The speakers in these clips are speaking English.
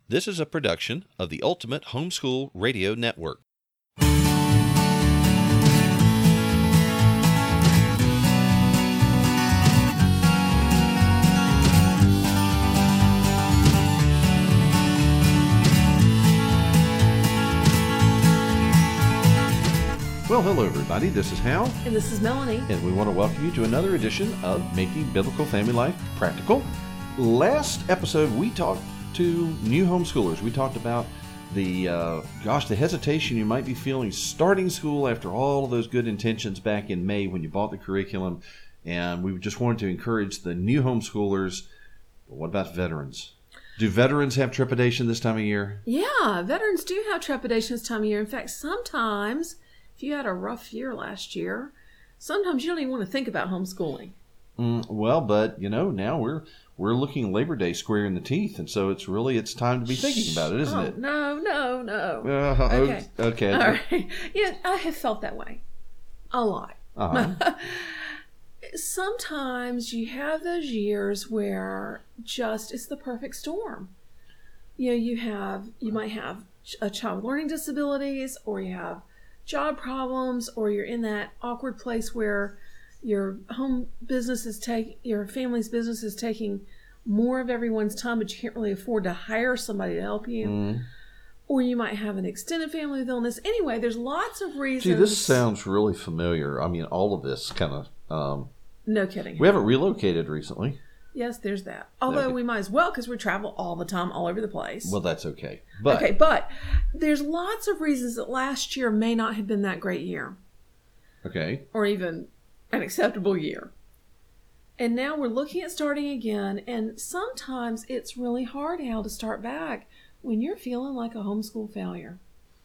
This is a production of the Ultimate Homeschool Radio Network. Well, hello everybody, this is Hal. And this is Melanie. And we want to welcome you to another edition of Making Biblical Family Life Practical. Last episode, we talked to new homeschoolers. We talked about the hesitation you might be feeling starting school after all of those good intentions back in May when you bought the curriculum. And we just wanted to encourage the new homeschoolers. But what about veterans? Do veterans have trepidation this time of year? Yeah, veterans do have trepidation this time of year. In fact, sometimes, if you had a rough year last year, sometimes you don't even want to think about homeschooling. Well, but, now we're looking Labor Day square in the teeth, and so it's time to be thinking about it, isn't it? No. Okay. All right. Yeah, I have felt that way a lot. Uh-huh. Sometimes you have those years where it's the perfect storm. You might have a child with learning disabilities, or you have job problems, or you're in that awkward place where your home business your family's business is taking more of everyone's time, but you can't really afford to hire somebody to help you. Or you might have an extended family with illness. Anyway, there's lots of reasons. Gee, this sounds really familiar. I mean, all of this kind of... no kidding. We haven't relocated recently. Yes, there's that. Although we might as well, because we travel all the time, all over the place. Well, that's okay. But there's lots of reasons that last year may not have been that great year. Okay. Or even an acceptable year. And now we're looking at starting again, and sometimes it's really hard, Hal, to start back when you're feeling like a homeschool failure.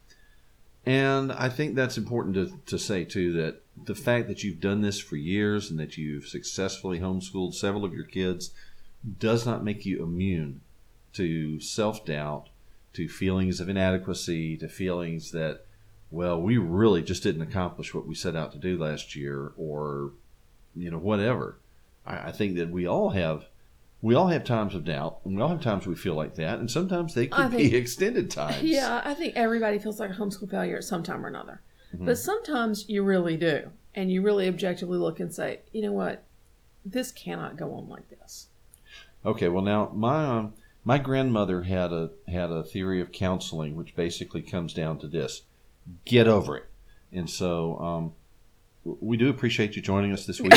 And I think that's important to say, too, that the fact that you've done this for years and that you've successfully homeschooled several of your kids does not make you immune to self-doubt, to feelings of inadequacy, to feelings that, well, we really just didn't accomplish what we set out to do last year, or, whatever. I think that we all have times of doubt, and we all have times we feel like that, and sometimes they could be extended times. Yeah, I think everybody feels like a homeschool failure at some time or another. Mm-hmm. But sometimes you really do, and you really objectively look and say, you know what, this cannot go on like this. Okay, well now, my grandmother had a theory of counseling, which basically comes down to this: get over it. And so we do appreciate you joining us this week.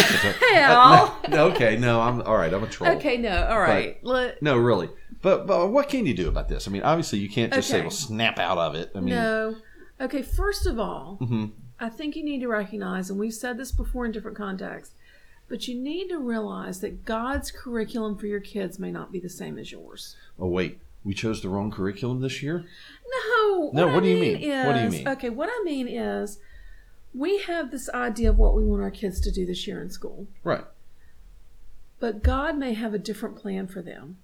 I'm all right. I'm a troll. Okay, no, all right. No, really. But what can you do about this? I mean, obviously you can't just say, well, snap out of it. I mean, no. Okay, first of all, mm-hmm. I think you need to recognize, and we've said this before in different contexts, but you need to realize that God's curriculum for your kids may not be the same as yours. Oh, wait. We chose the wrong curriculum this year? No. What do you mean? What do you mean? Okay, what I mean is we have this idea of what we want our kids to do this year in school. Right. But God may have a different plan for them.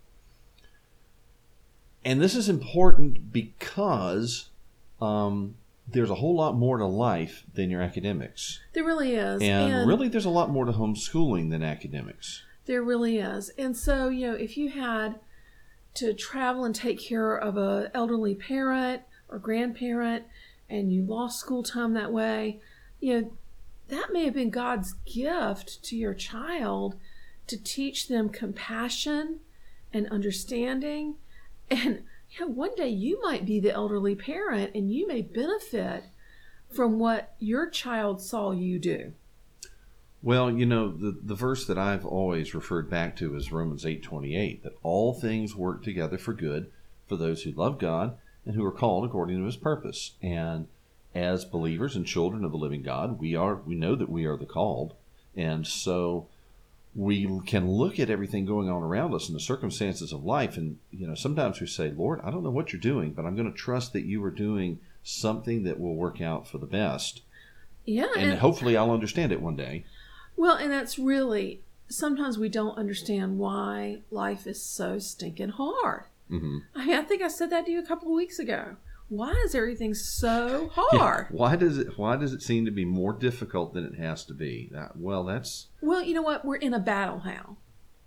And this is important because there's a whole lot more to life than your academics. There really is. And really there's a lot more to homeschooling than academics. There really is. And so, if you had to travel and take care of an elderly parent or grandparent, and you lost school time that way, that may have been God's gift to your child to teach them compassion and understanding. And one day you might be the elderly parent, and you may benefit from what your child saw you do. Well, the verse that I've always referred back to is Romans 8:28, that all things work together for good for those who love God and who are called according to His purpose. And as believers and children of the living God, we know that we are the called. And so we can look at everything going on around us and the circumstances of life. And, sometimes we say, Lord, I don't know what you're doing, but I'm going to trust that you are doing something that will work out for the best. Yeah. And hopefully I'll understand it one day. Well, and that's really, sometimes we don't understand why life is so stinking hard. Mm-hmm. I think I said that to you a couple of weeks ago. Why is everything so hard? Yeah. Why does it seem to be more difficult than it has to be? Well, you know what? We're in a battle, Hal.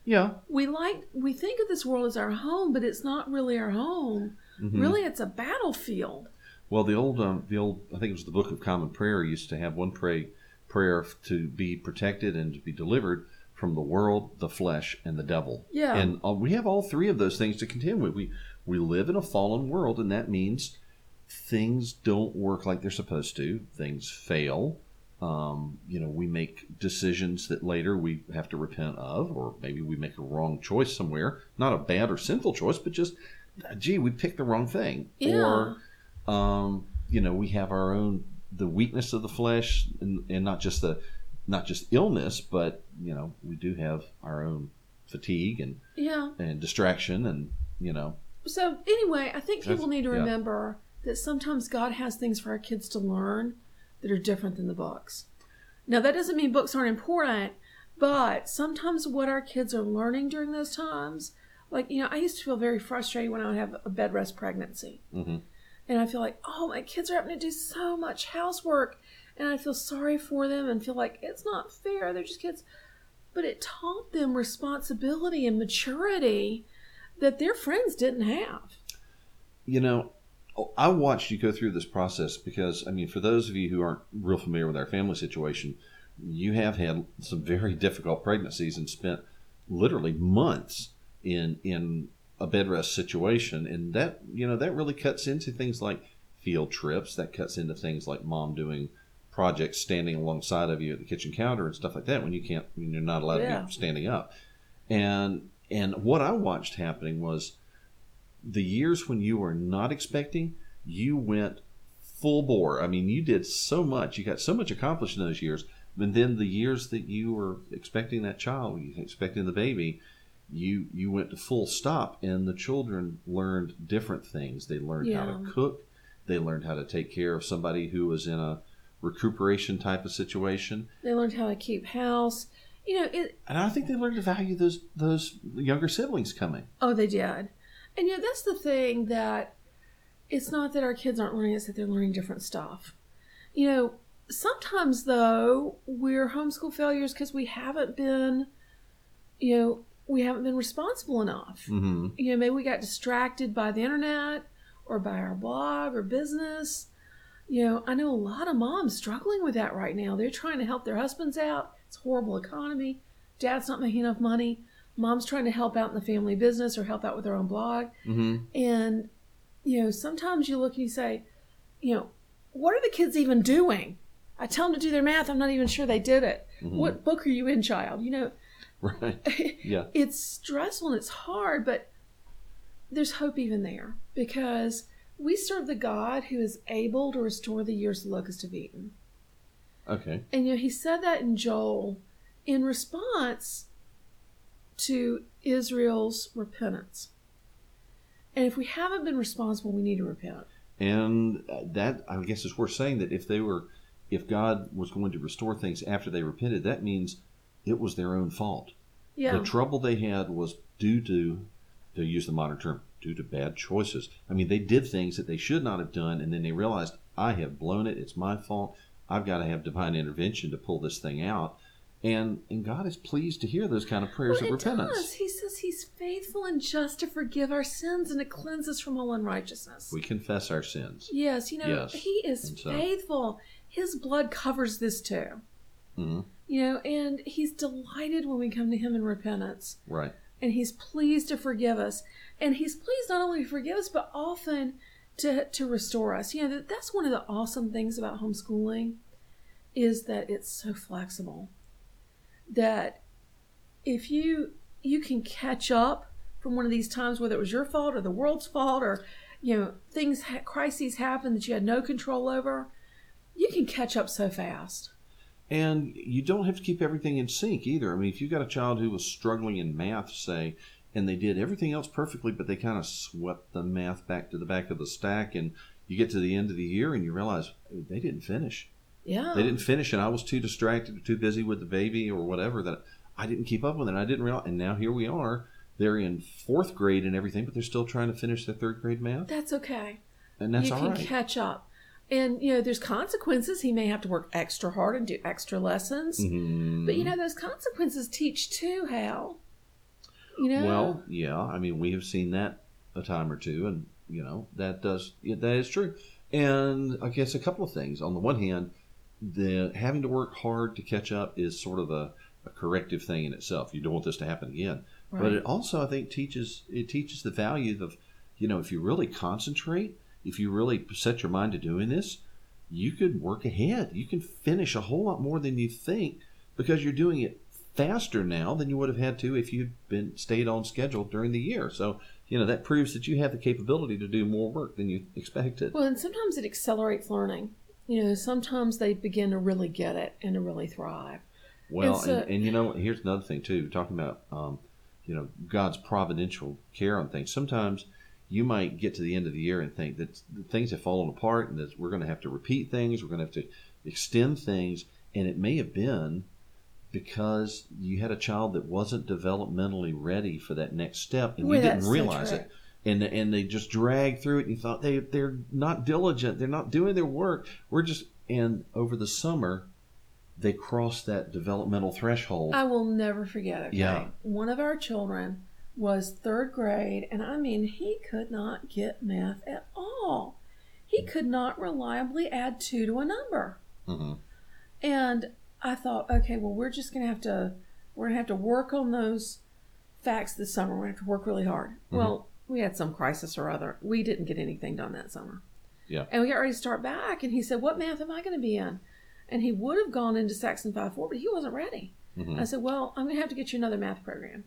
Yeah. We think of this world as our home, but it's not really our home. Mm-hmm. Really, it's a battlefield. Well, the old, I think it was the Book of Common Prayer used to have one prayer to be protected and to be delivered from the world, the flesh, and the devil. Yeah. And we have all three of those things to contend with. We live in a fallen world, and that means things don't work like they're supposed to. Things fail. We make decisions that later we have to repent of, or maybe we make a wrong choice somewhere. Not a bad or sinful choice, but just, we picked the wrong thing. Yeah. Or, we have the weakness of the flesh, and not just illness, but, we do have our own fatigue and distraction and. So anyway, I think people need to remember that sometimes God has things for our kids to learn that are different than the books. Now, that doesn't mean books aren't important, but sometimes what our kids are learning during those times, like, I used to feel very frustrated when I would have a bed rest pregnancy. Mm-hmm. And I feel like, oh, my kids are having to do so much housework, and I feel sorry for them and feel like it's not fair. They're just kids. But it taught them responsibility and maturity that their friends didn't have. I watched you go through this process because, for those of you who aren't real familiar with our family situation, you have had some very difficult pregnancies and spent literally months in a bed rest situation. And that really cuts into things like field trips. That cuts into things like mom doing projects standing alongside of you at the kitchen counter and stuff like that when you're not allowed to be standing up. And what I watched happening was the years when you were not expecting, you went full bore. You did so much. You got so much accomplished in those years. And then the years that you were expecting that child, expecting the baby, you went to full stop. And the children learned different things. They learned how to cook. They learned how to take care of somebody who was in a recuperation type of situation. They learned how to keep house. And I think they learned to value those younger siblings coming. Oh, they did. And that's the thing, that it's not that our kids aren't learning, it's that they're learning different stuff. Sometimes, though, we're homeschool failures because we haven't been responsible enough. Mm-hmm. Maybe we got distracted by the internet or by our blog or business. I know a lot of moms struggling with that right now. They're trying to help their husbands out. It's a horrible economy. Dad's not making enough money. Mom's trying to help out in the family business or help out with her own blog. Mm-hmm. And, sometimes you look and you say, what are the kids even doing? I tell them to do their math. I'm not even sure they did it. Mm-hmm. What book are you in, child? Right. Yeah. It's stressful and it's hard, but there's hope even there, because we serve the God who is able to restore the years the locusts have eaten. Okay. And he said that in Joel in response to Israel's repentance. And if we haven't been responsible, we need to repent. And that, I guess, is worth saying, that if God was going to restore things after they repented, that means it was their own fault. Yeah. The trouble they had was due to use the modern term, due to bad choices. They did things that they should not have done, and then they realized, I have blown it. It's my fault. I've got to have divine intervention to pull this thing out. And God is pleased to hear those kind of prayers of repentance. Does. He says He's faithful and just to forgive our sins and to cleanse us from all unrighteousness. We confess our sins. Yes, yes. He is faithful. His blood covers this too. Mm-hmm. And He's delighted when we come to Him in repentance. Right. And He's pleased to forgive us. And He's pleased not only to forgive us, but often to restore us. That's one of the awesome things about homeschooling, is that it's so flexible. That if you can catch up from one of these times, whether it was your fault or the world's fault, or crises happen that you had no control over, you can catch up so fast. And you don't have to keep everything in sync either. If you've got a child who was struggling in math, say, and they did everything else perfectly, but they kind of swept the math back to the back of the stack, and you get to the end of the year and you realize they didn't finish. Yeah. They didn't finish, and I was too distracted or too busy with the baby or whatever that I didn't keep up with it. I didn't realize, and now here we are. They're in 4th grade and everything, but they're still trying to finish their 3rd grade math. That's okay. And that's all right. You can catch up. And, there's consequences. He may have to work extra hard and do extra lessons. Mm-hmm. But, those consequences teach, too, Hal, You know? Well, yeah. I mean, we have seen that a time or two, and that is true. And I guess a couple of things. On the one hand, the having to work hard to catch up is sort of a corrective thing in itself. You don't want this to happen again. Right. But it also, I think, teaches the value of, if you really concentrate, if you really set your mind to doing this, you could work ahead. You can finish a whole lot more than you think because you're doing it faster now than you would have had to if you'd stayed on schedule during the year. So, that proves that you have the capability to do more work than you expected. Well, and sometimes it accelerates learning. Sometimes they begin to really get it and to really thrive. Well, and here's another thing too. Talking about, God's providential care on things. Sometimes you might get to the end of the year and think that things have fallen apart and that we're going to have to repeat things. We're going to have to extend things. And it may have been because you had a child that wasn't developmentally ready for that next step and you didn't realize it. And they just dragged through it and you thought they're not diligent. They're not doing their work. And over the summer, they crossed that developmental threshold. I will never forget it. Okay? Yeah. One of our children was third grade, and I mean, he could not get math at all. He could not reliably add 2 to a number. Mm-hmm. And I thought, okay, well, we're going to have to work on those facts this summer. We're going to have to work really hard. Mm-hmm. Well, we had some crisis or other. We didn't get anything done that summer. Yeah. And we got ready to start back, and he said, what math am I going to be in? And he would have gone into Saxon 5-4, but he wasn't ready. Mm-hmm. I said, well, I'm going to have to get you another math program.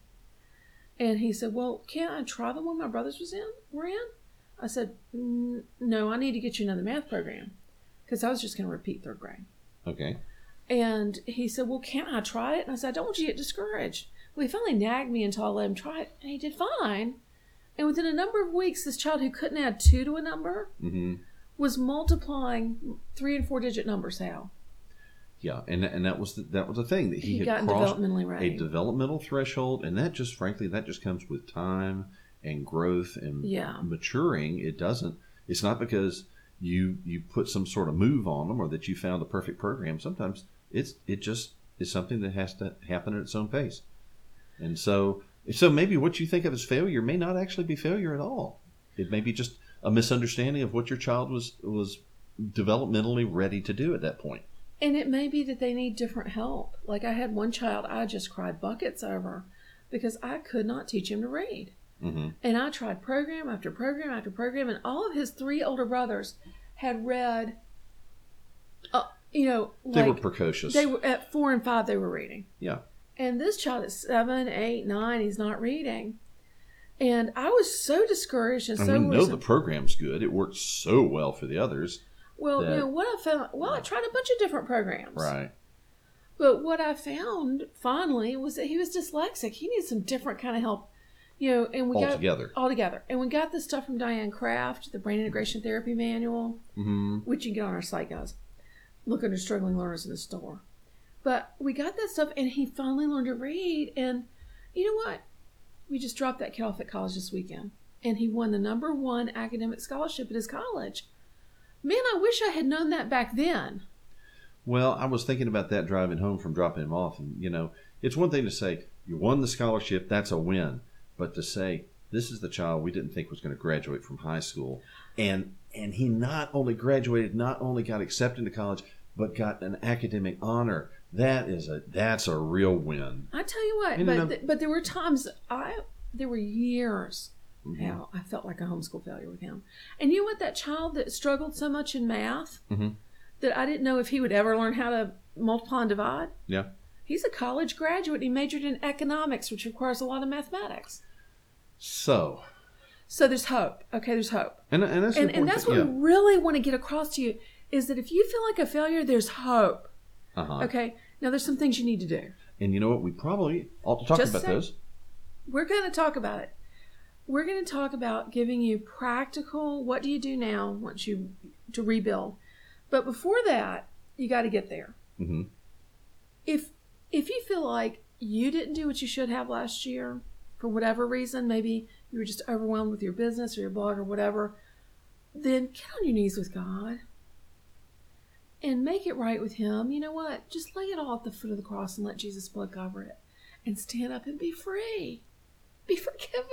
And he said, well, can't I try the one my brothers were in? I said, no, I need to get you another math program because I was just going to repeat third grade. Okay. And he said, well, can't I try it? And I said, I don't want you to get discouraged. Well, he finally nagged me until I let him try it, and he did fine. And within a number of weeks, this child who couldn't add 2 to a number mm-hmm. was multiplying 3- and 4-digit numbers how? Yeah, and that was the thing that he had gotten crossed developmentally ready. A developmental threshold, and that just comes with time and growth and maturing. It's not because you put some sort of move on them or that you found the perfect program. Sometimes it just is something that has to happen at its own pace. And so maybe what you think of as failure may not actually be failure at all. It may be just a misunderstanding of what your child was developmentally ready to do at that point. And it may be that they need different help. Like I had one child I just cried buckets over because I could not teach him to read. Mm-hmm. And I tried program after program after program, and all of his 3 older brothers had read, they were precocious. They were at 4 and 5, they were reading. Yeah. And this child is 7, 8, 9, he's not reading. And I was so discouraged and so we know the program's good. It worked so well for the others. Well, what I found, I tried a bunch of different programs. Right. But what I found finally was that he was dyslexic. He needed some different kind of help, and we all together. And we got this stuff from Diane Kraft, the Brain Integration Therapy Manual, mm-hmm. which you can get on our site, guys. Look under Struggling Learners in the store. But we got that stuff, and he finally learned to read. And you know what? We just dropped that kid off at college this weekend, and he won the #1 academic scholarship at his college. Man, I wish I had known that back then. Well, I was thinking about that driving home from dropping him off. And, it's one thing to say, you won the scholarship, that's a win. But to say, this is the child we didn't think was going to graduate from high school. And he not only graduated, not only got accepted to college, but got an academic honor. That's a real win. I tell you what, but there were times, there were years how I felt like a homeschool failure with him. And you know what? That child that struggled so much in math mm-hmm. that I didn't know if he would ever learn how to multiply and divide. Yeah. He's a college graduate. He majored in economics, which requires a lot of mathematics. So there's hope. Okay, there's hope. And that's what we really want to get across to you is that if you feel like a failure, there's hope. Uh-huh. Okay? Now, there's some things you need to do. And you know what? We probably ought to talk about those. We're going to talk about it. We're going to talk about giving you practical, what do you do now to rebuild. But before that, you got to get there. Mm-hmm. If you feel like you didn't do what you should have last year, for whatever reason, maybe you were just overwhelmed with your business or your blog or whatever, then get on your knees with God and make it right with Him. You know what? Just lay it all at the foot of the cross and let Jesus' blood cover it. And stand up and be free.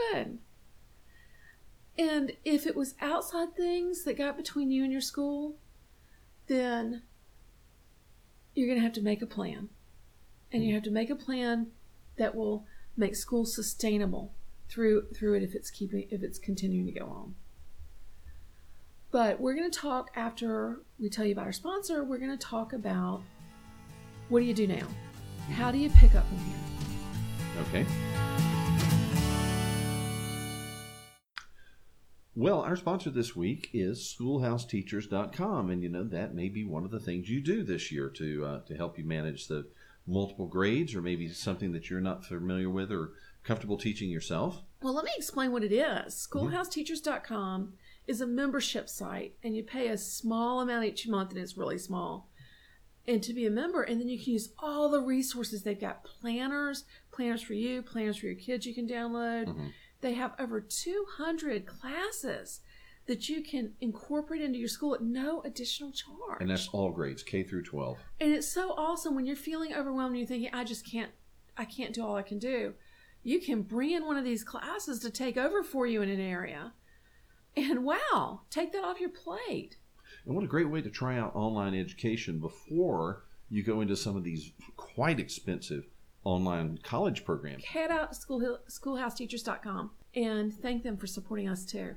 good. And if it was outside things that got between you and your school, then you're going to have to make a plan. And you have to make a plan that will make school sustainable through it if it's continuing to go on. But we're going to talk, after we tell you about our sponsor, we're going to talk about, what do you do now? How do you pick up from here? Okay. Well, our sponsor this week is SchoolhouseTeachers.com, and that may be one of the things you do this year to help you manage the multiple grades, or maybe something that you're not familiar with or comfortable teaching yourself. Well, let me explain what it is. SchoolhouseTeachers.com is a membership site, and you pay a small amount each month, and it's really small, and to be a member, and then you can use all the resources. They've got planners for you, planners for your kids you can download. Mm-hmm. They have over 200 classes that you can incorporate into your school at no additional charge. And that's all grades, K through 12. And it's so awesome when you're feeling overwhelmed and you're thinking, I can't do all I can do. You can bring in one of these classes to take over for you in an area. And wow, take that off your plate. And what a great way to try out online education before you go into some of these quite expensive online college programs. Head out to SchoolhouseTeachers.com and thank them for supporting us too.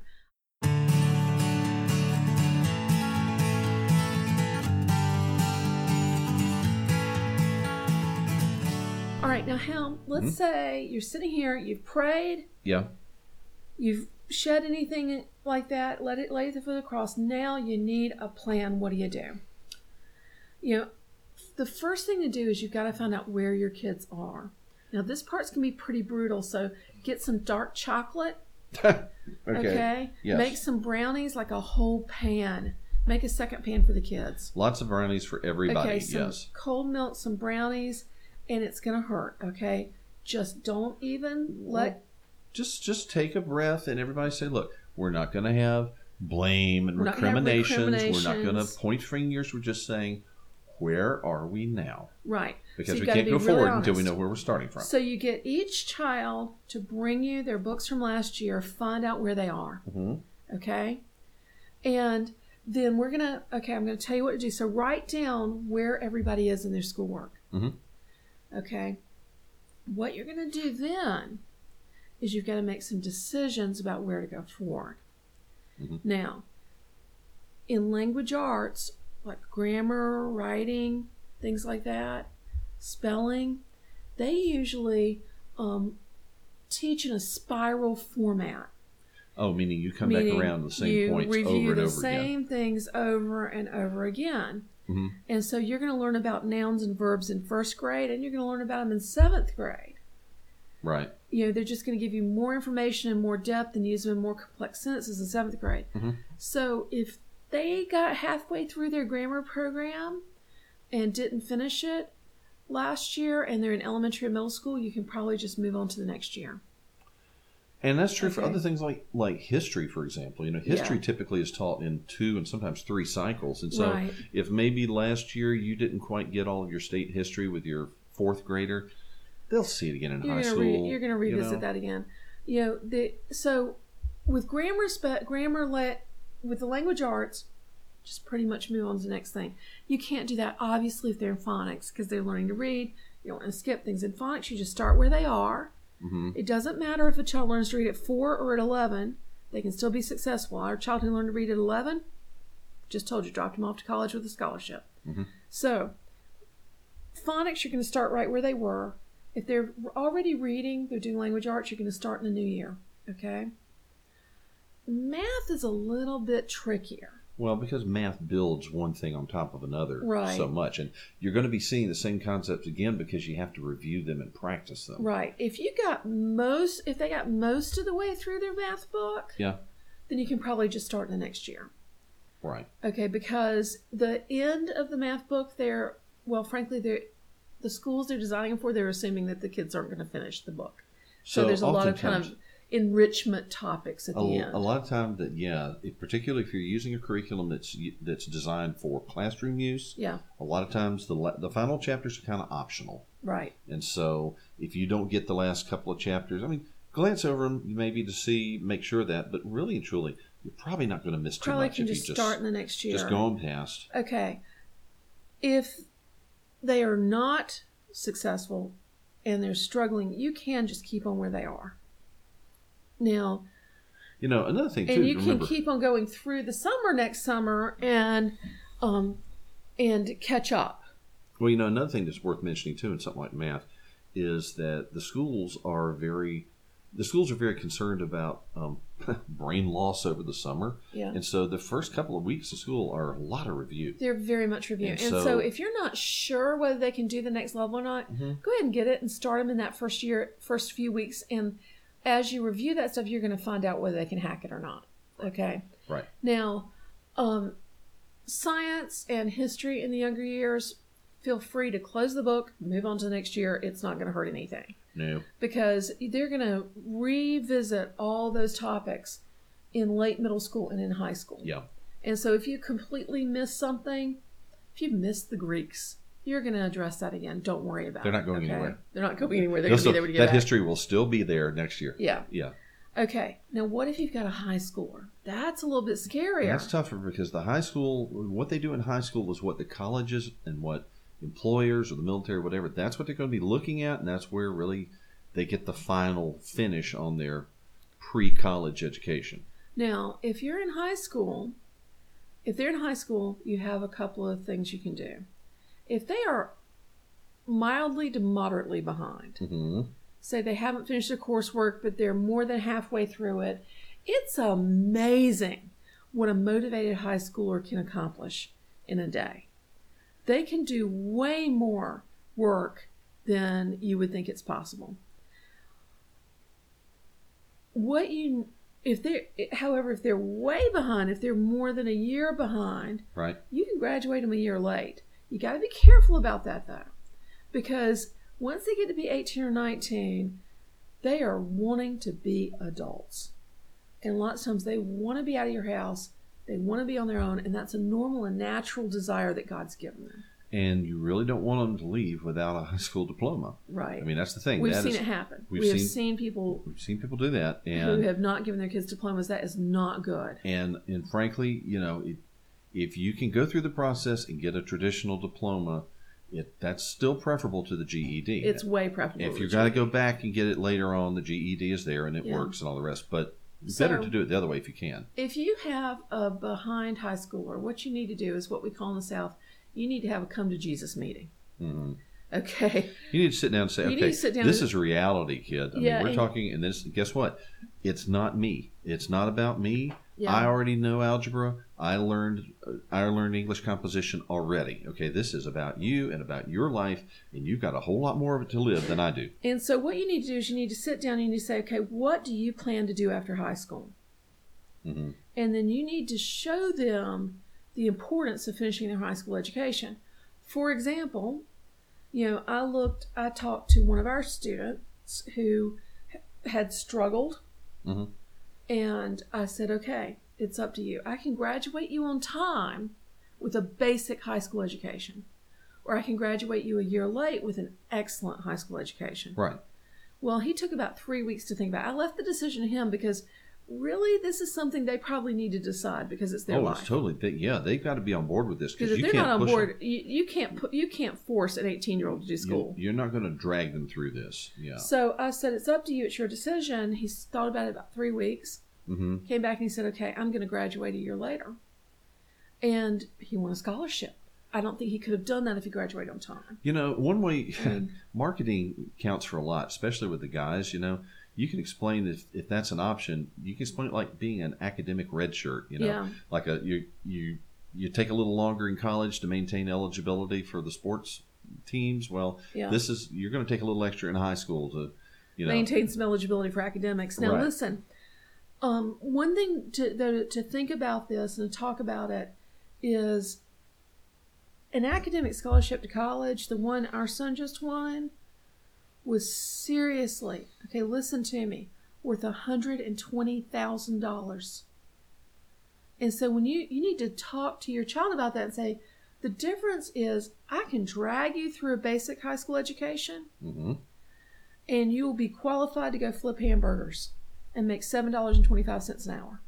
All right, now Helm, let's say you're sitting here, you've prayed. Yeah. You've shed anything like that, lay it at the foot of the cross. Now you need a plan. What do? The first thing to do is you've got to find out where your kids are. Now, this part's going to be pretty brutal, so get some dark chocolate. Okay? Yes. Make some brownies, like a whole pan. Make a second pan for the kids. Lots of brownies for everybody, okay, some yes. Cold milk, some brownies, and it's going to hurt, okay? Just don't even let... Just take a breath, and everybody say, look, we're not going to have blame and recriminations. We're not going to point fingers. We're just saying, where are we now? Right. Because so we can't go forward until we know where we're starting from. So you get each child to bring you their books from last year, find out where they are. Mm-hmm. Okay? And then I'm going to tell you what to do. So write down where everybody is in their schoolwork. Mm-hmm. Okay? What you're going to do then is you've got to make some decisions about where to go forward. Mm-hmm. Now, in language arts, like grammar, writing, things like that, spelling, they usually teach in a spiral format. Oh, meaning you come back around the same points over and over again. You review the same things over and over again. Mm-hmm. And so you're going to learn about nouns and verbs in first grade, and you're going to learn about them in seventh grade. Right. They're just going to give you more information and more depth and use them in more complex sentences in seventh grade. Mm-hmm. So if they got halfway through their grammar program and didn't finish it last year, and they're in elementary and middle school, you can probably just move on to the next year. And that's true for other things like history, for example. History typically is taught in 2 and sometimes 3 cycles. And so if maybe last year you didn't quite get all of your state history with your 4th grader, they'll see it again in high school. You're going to revisit that again. So with with the language arts, just pretty much move on to the next thing. You can't do that, obviously, if they're in phonics, because they're learning to read. You don't want to skip things in phonics. You just start where they are. Mm-hmm. It doesn't matter if a child learns to read at 4 or at 11. They can still be successful. Our child who learned to read at 11, just told you, dropped him off to college with a scholarship. Mm-hmm. So phonics, you're going to start right where they were. If they're already reading, they're doing language arts, you're going to start in the new year. Okay? Math is a little bit trickier. Well, because math builds one thing on top of another so much. And you're going to be seeing the same concepts again because you have to review them and practice them. Right. If they got most of the way through their math book, then you can probably just start in the next year. Right. Okay, because the end of the math book, the schools they're designing for, they're assuming that the kids aren't going to finish the book. So there's a lot of kind of enrichment topics at the end. A lot of times particularly if you're using a curriculum that's designed for classroom use, a lot of times the final chapters are kind of optional. Right. And so if you don't get the last couple of chapters, glance over them maybe to see, make sure that, but really and truly, you're probably not going to miss too Probably much can if just you start in the next year. just go on past. Okay. If they are not successful and they're struggling, you can just keep on where they are. Now, Another thing too, and you remember, can keep on going through the summer next summer and catch up. Well, another thing that's worth mentioning too in something like math is that the schools are very concerned about brain loss over the summer. Yeah. And so the first couple of weeks of school are a lot of review. They're very much review. And so if you're not sure whether they can do the next level or not, go ahead and get it and start them in that first few weeks. And as you review that stuff, you're going to find out whether they can hack it or not. Okay? Right. Now, science and history in the younger years, feel free to close the book, move on to the next year. It's not going to hurt anything. No. Because they're going to revisit all those topics in late middle school and in high school. Yeah. And so if you completely miss something, if you missed the Greeks, you're going to address that again. Don't worry about it. They're not going anywhere. They're not going anywhere. They're going to be there to get that back. history will still be there next year. Yeah. Yeah. Okay. Now, what if you've got a high schooler? That's a little bit scarier. That's tougher because the high school, what they do in high school is what the colleges and what employers or the military, whatever, that's what they're going to be looking at, and that's where really they get the final finish on their pre-college education. Now, if they're in high school, you have a couple of things you can do. If they are mildly to moderately behind, say they haven't finished their coursework, but they're more than halfway through it, it's amazing what a motivated high schooler can accomplish in a day. They can do way more work than you would think it's possible. If they're way behind, if they're more than a year behind, right, you can graduate them a year late. You got to be careful about that though, because once they get to be 18 or 19, they are wanting to be adults, and lots of times they want to be out of your house. They want to be on their own, and that's a normal and natural desire that God's given them. And you really don't want them to leave without a high school diploma. Right. I mean, that's the thing. We've seen it happen. We've seen people do that, and who have not given their kids diplomas. That is not good. And frankly, if you can go through the process and get a traditional diploma, that's still preferable to the GED. It's way preferable. If you've got to go back and get it later on, the GED is there and it works and all the rest. But it's better to do it the other way if you can. If you have a behind high schooler, what you need to do is what we call in the South, you need to have a come to Jesus meeting. Mm-hmm. Okay. You need to sit down and say, okay, this is reality, kid. I mean, we're talking, and this, guess what? It's not me. It's not about me. Yeah. I already know algebra. I learned English composition already. Okay, this is about you and about your life, and you've got a whole lot more of it to live than I do. And so what you need to do is you need to sit down and you need to say, okay, what do you plan to do after high school? Mm-hmm. And then you need to show them the importance of finishing their high school education. For example, I talked to one of our students who had struggled, and I said, okay, it's up to you. I can graduate you on time with a basic high school education, or I can graduate you a year late with an excellent high school education. Right. Well, he took about 3 weeks to think about it. I left the decision to him because really this is something they probably need to decide because it's their life. Oh, it's totally big. Yeah, they've got to be on board with this because if they're not on board, you can't force an 18-year-old to do school. You're not going to drag them through this. Yeah. So I said, it's up to you. It's your decision. He thought about it about 3 weeks. Mm-hmm. Came back and he said, okay, I'm going to graduate a year later. And he won a scholarship. I don't think he could have done that if he graduated on time. One way, marketing counts for a lot, especially with the guys. You can explain if that's an option. You can explain it like being an academic red shirt. Like you take a little longer in college to maintain eligibility for the sports teams. Well, you're going to take a little extra in high school to maintain some eligibility for academics. Now, listen, one thing to think about this and to talk about it is an academic scholarship to college. The one our son just won was seriously, okay, listen to me, worth $120,000. And so when you need to talk to your child about that and say, the difference is I can drag you through a basic high school education, and you will be qualified to go flip hamburgers and make $7.25 an hour.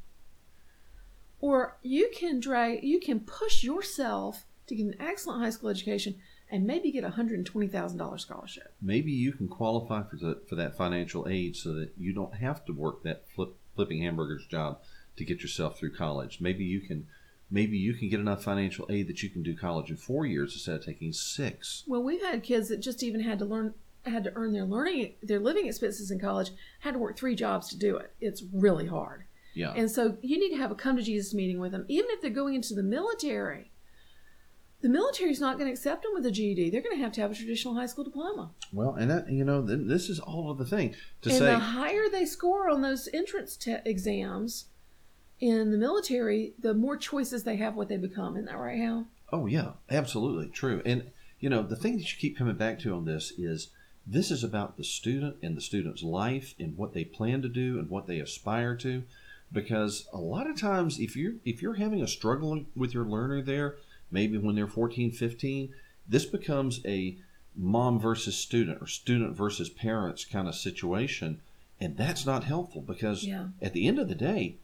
Or you can push yourself to get an excellent high school education and maybe get a $120,000 scholarship. Maybe you can qualify for that financial aid so that you don't have to work that flipping hamburgers job to get yourself through college. Maybe you can get enough financial aid that you can do college in 4 years instead of taking 6. Well, we've had kids that just even had to earn their living expenses in college, had to work 3 jobs to do it. It's really hard. Yeah. And so you need to have a come to Jesus meeting with them, even if they're going into the military. The military's not going to accept them with a GED. They're going to have a traditional high school diploma. Well, and that, this is all of the thing the higher they score on those entrance exams in the military, the more choices they have what they become. Isn't that right, Hal? Oh yeah, absolutely true. And the thing that you keep coming back to on this is about the student and the student's life and what they plan to do and what they aspire to. Because a lot of times, if you're having a struggle with your learner there, maybe when they're 14, 15, this becomes a mom versus student or student versus parents kind of situation. And that's not helpful because at the end of the day,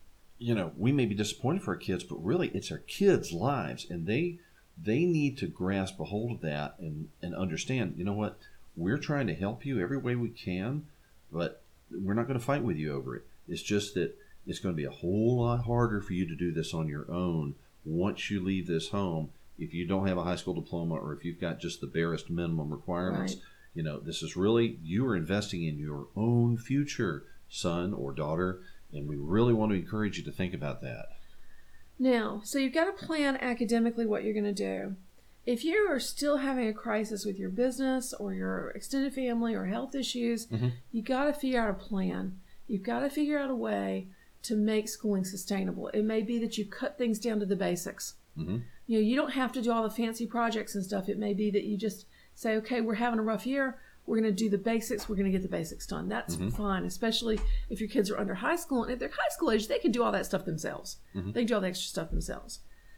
we may be disappointed for our kids, but really it's our kids' lives. And they need to grasp a hold of that and understand, you know what, we're trying to help you every way we can, but we're not going to fight with you over it. It's just that it's going to be a whole lot harder for you to do this on your own once you leave this home if you don't have a high school diploma or if you've got just the barest minimum requirements. Right. This is really, you are investing in your own future, son or daughter, and we really want to encourage you to think about that. Now, so you've got to plan academically what you're going to do. If you are still having a crisis with your business or your extended family or health issues, you got to figure out a plan. You've got to figure out a way to make schooling sustainable. It may be that you cut things down to the basics. You don't have to do all the fancy projects and stuff. It may be that you just say, okay, we're having a rough year. We're going to do the basics. We're going to get the basics done. That's fine, especially if your kids are under high school. And if they're high school age, they can do all that stuff themselves. They can do all the extra stuff themselves.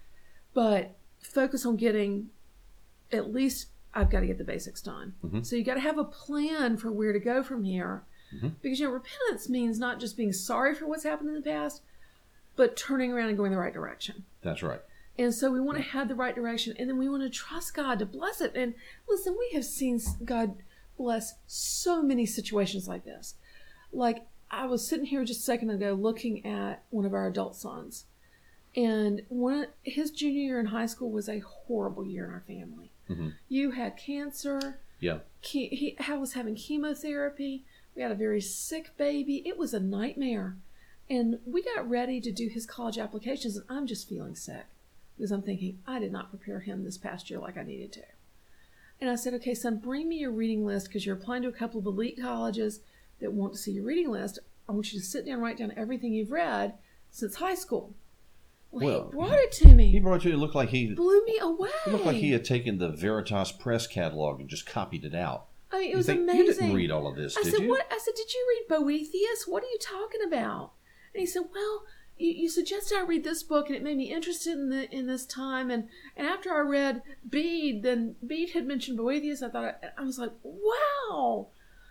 But focus on getting, at least I've got to get the basics done. So you got to have a plan for where to go from here. Because repentance means not just being sorry for what's happened in the past, but turning around and going the right direction. That's right. And so we want to head the right direction, and then we want to trust God to bless it. And listen, we have seen God bless so many situations like this. Like, I was sitting here just a second ago looking at one of our adult sons, and his junior year in high school was a horrible year in our family. You had cancer. Yeah. He was having chemotherapy. We had a very sick baby. It was a nightmare. And we got ready to do his college applications, and I'm just feeling sick because I'm thinking, I did not prepare him this past year like I needed to. And I said, okay, son, bring me your reading list because you're applying to a couple of elite colleges that want to see your reading list. I want you to sit down and write down everything you've read since high school. Well, he brought it to me. He brought it to you. It looked like he blew me away. It looked like he had taken the Veritas Press catalog and just copied it out. I mean, it was amazing. You didn't read all of this, did you? What? I said, did you read Boethius? What are you talking about? And he said, well, you suggested I read this book, and it made me interested in this time. And after I read Bede, then Bede had mentioned Boethius. I was like, wow.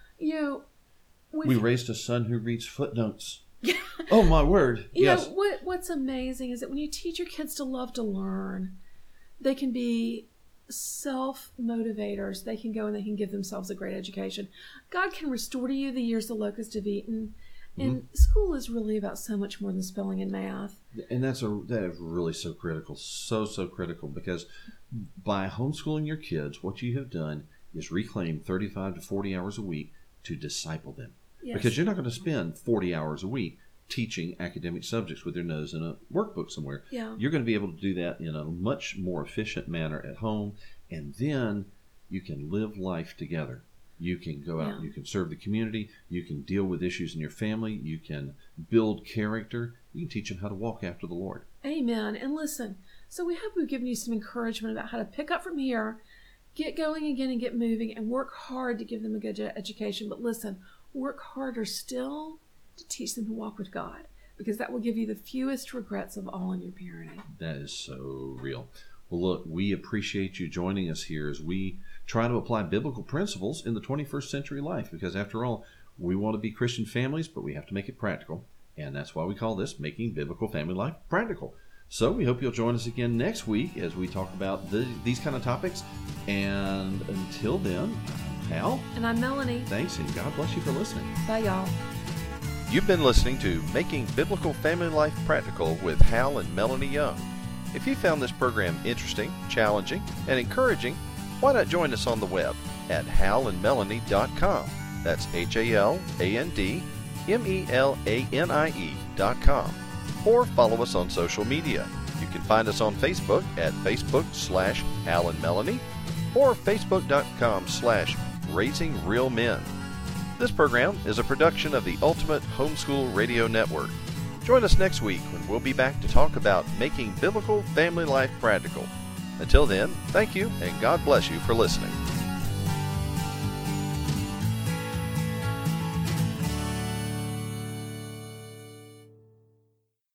We raised a son who reads footnotes. Oh, my word. Yes. What's amazing is that when you teach your kids to love to learn, they can be self-motivators. They can go and they can give themselves a great education. God can restore to you the years the locusts have eaten. And school is really about so much more than spelling and math. And that is really so critical, so critical, because by homeschooling your kids, what you have done is reclaim 35 to 40 hours a week to disciple them. Yes. Because you're not going to spend 40 hours a week teaching academic subjects with their nose in a workbook somewhere. Yeah. You're going to be able to do that in a much more efficient manner at home, and then you can live life together. You can go out and you can serve the community. You can deal with issues in your family. You can build character. You can teach them how to walk after the Lord. Amen. And listen, so we hope we've given you some encouragement about how to pick up from here, get going again and get moving, and work hard to give them a good education. But listen, work harder still to teach them to walk with God, because that will give you the fewest regrets of all in your parenting. That is so real. Well, look, we appreciate you joining us here as we try to apply biblical principles in the 21st century life, because after all, we want to be Christian families, but we have to make it practical. And that's why we call this Making Biblical Family Life Practical. So we hope you'll join us again next week as we talk about these kind of topics. And until then, I'm Hal. And I'm Melanie. Thanks, and God bless you for listening. Bye, y'all. You've been listening to Making Biblical Family Life Practical with Hal and Melanie Young. If you found this program interesting, challenging, and encouraging, why not join us on the web at halandmelanie.com. That's HALANDMELANIE.com. Or follow us on social media. You can find us on Facebook at Facebook/Hal and Melanie or Facebook.com/Raising Real Men. This program is a production of the Ultimate Homeschool Radio Network. Join us next week when we'll be back to talk about making biblical family life practical. Until then, thank you and God bless you for listening.